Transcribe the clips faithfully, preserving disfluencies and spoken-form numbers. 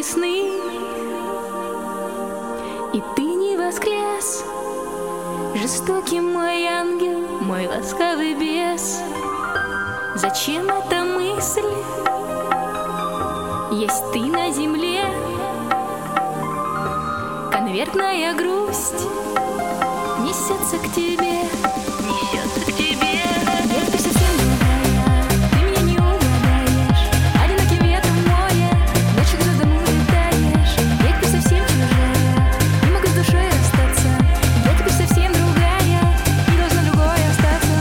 весны, и ты не воскрес. Жестокий мой ангел, мой ласковый бес. Зачем эта мысль? Есть ты на земле. Конвертная грусть несется к тебе, несется к тебе. Ведь ты совсем другая, ты меня не угадаешь. Одиноким ветром море, ночью над домой летаешь. Ведь ты совсем чужая, не могу с душой расстаться. Я теперь совсем другая, не должна другой остаться.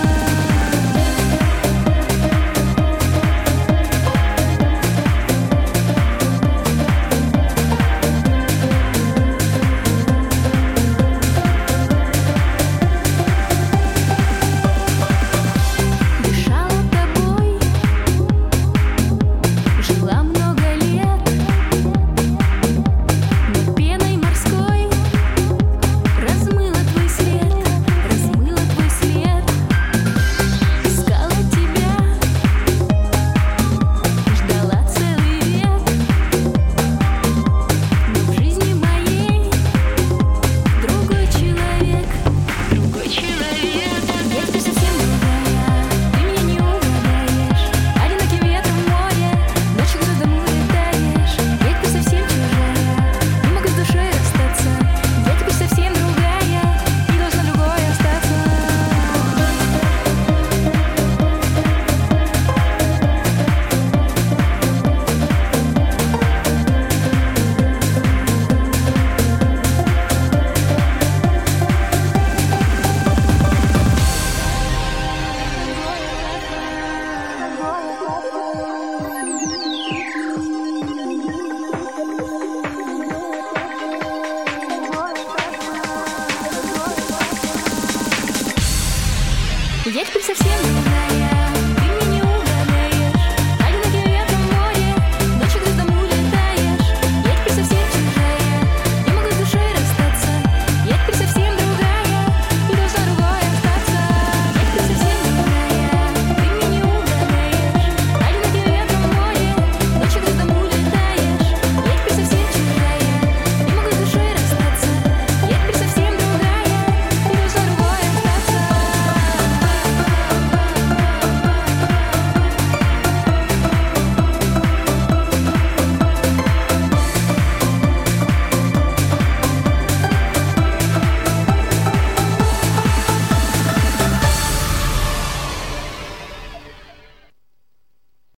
Я теперь совсем